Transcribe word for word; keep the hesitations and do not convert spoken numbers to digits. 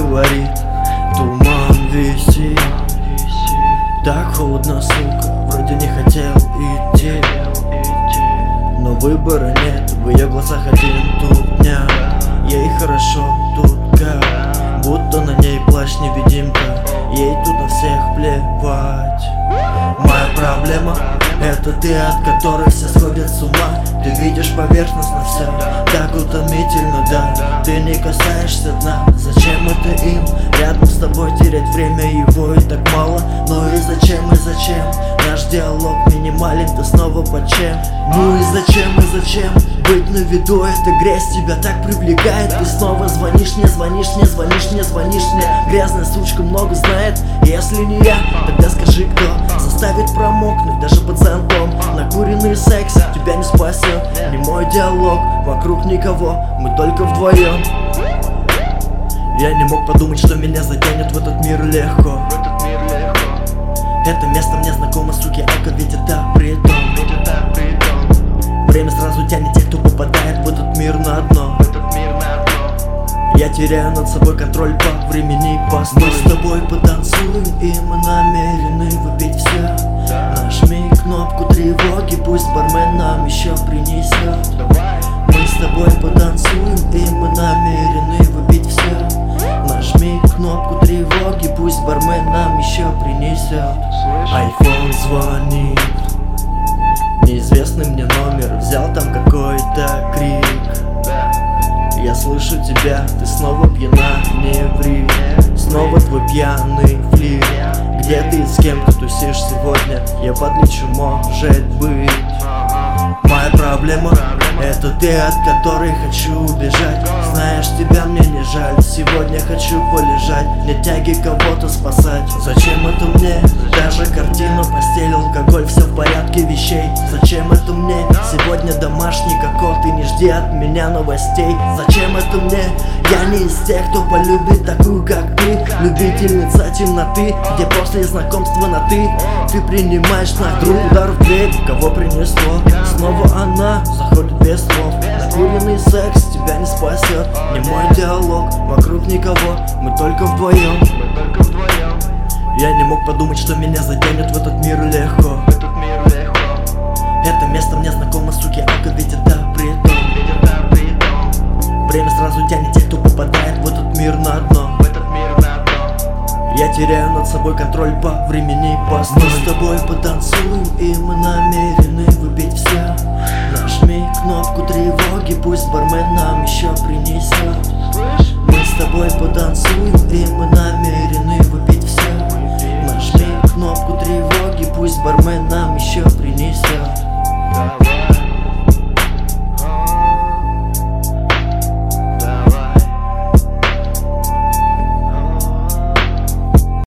говорит, туман висит. Так холодно, сука, вроде не хотел идти, но выбора нет, в ее глазах один тупняк. Ей хорошо тут как, будто на ней плащ-невидимка, ей тут на всех плевать. Моя проблема — это ты, от которой все сходят с ума. Ты видишь поверхностно все, так утомительно, да. Ты не касаешься дна, зачем это им? Рядом с тобой терять время, его и так мало. Ну и зачем, и зачем? Наш диалог минимален, ты снова под чем? Ну и зачем, и зачем? Быть на виду, эта грязь тебя так привлекает. Ты снова звонишь мне, звонишь мне, звонишь мне, звонишь мне. Грязная сучка много знает, если не я, тогда скажи кто заставит промокнуть даже под зонтом. Накуренный секс тебя не спасет, не мой диалог, вокруг никого, мы только вдвоем. Я не мог подумать, что меня затянет в этот мир легко. Это место мне знакомо, суки, алко, ведь это притон. Время сразу тянет тех, кто попадает в этот мир на дно. Я теряю над собой контроль по времени, постой. Мы с тобой потанцуем, и мы намерены выпить все. Нажми кнопку тревоги, пусть бармен нам еще принесет. Мы с тобой потанцуем, и мы намерены выпить все. Нажми кнопку тревоги, пусть бармен нам еще принесет. Айфон звонит, неизвестный мне номер, взял там какой-то крик. Я слышу тебя, ты снова пьяна, не ври. Снова твой пьяный флир. Где ты, с кем ты тусишь сегодня? Я подлечу, может быть. Моя проблема — это ты, от которой хочу убежать. Знаешь, тебя мне не жаль, сегодня хочу полежать, нет тяги кого-то спасать. Зачем это мне? Даже картину, постель, алкоголь, все в порядке вещей. Зачем это мне? Сегодня домашний кокот, и не жди от меня новостей. Зачем это мне? Я не из тех, кто полюбит такую, как ты. Любительница темноты, где после знакомства на ты. Ты принимаешь на друг удар в дверь, кого принесло. Снова она заходит без слов. Накуренный секс тебя не спасет, не мой диалог, вокруг никого, мы только вдвоем. Я не мог подумать, что меня затянет в этот мир легко. Это место мне знакомо, суки, алко, ведь это притон. Время сразу тянет тех, кто попадает в этот мир на дно. Я теряю над собой контроль по времени, постой. Мы с тобой потанцуем, и мы намерены выпить все. Нажми кнопку тревоги, пусть бармен нам еще принесет. Мы с тобой потанцуем, и мы намерены выпить все. Нажми кнопку тревоги, пусть бармен нам еще принесет.